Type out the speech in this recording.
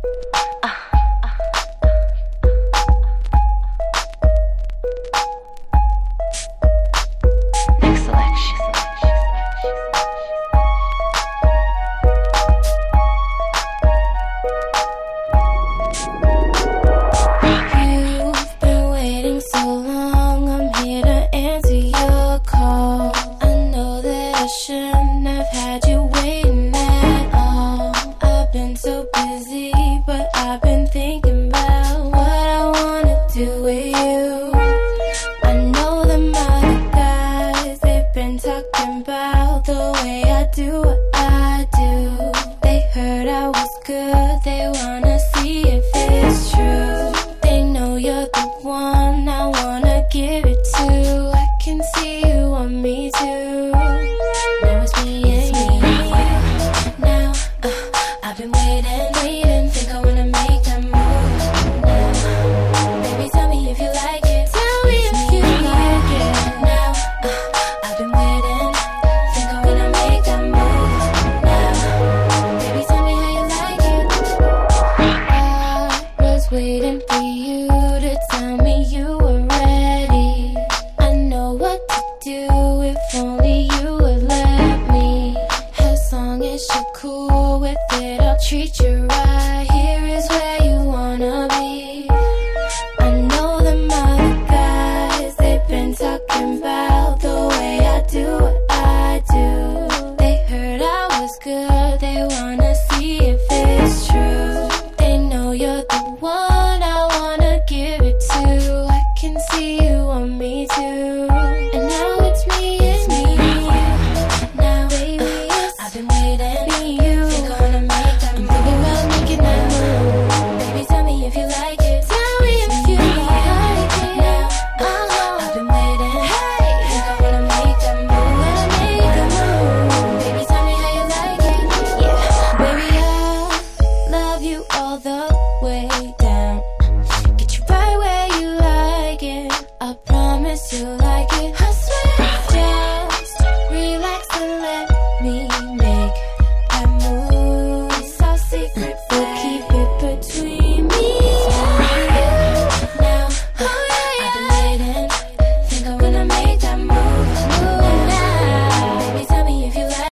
Next selection. You've been waiting so long, I'm here to answer your call. I know that I shouldn't have had you waiting at all. I've been so busy, but I've been thinking about what I wanna do with you. I know them other guys, they've been talking about the way I do what I do. They heard I was good, they wanna see if it's true. They know you're the one I wanna give it to. I can see you want me too. Now it's me and you. Now, I've been waiting, think I wanna make that move now. Baby, tell me if you like it. Tell me if you like it. Now, I've been waiting, think I wanna make that move now. Baby, tell me how you like it. I was waiting for you to tell me you were ready. I know what to do if only you would let me. As long as you're cool with it, I'll treat you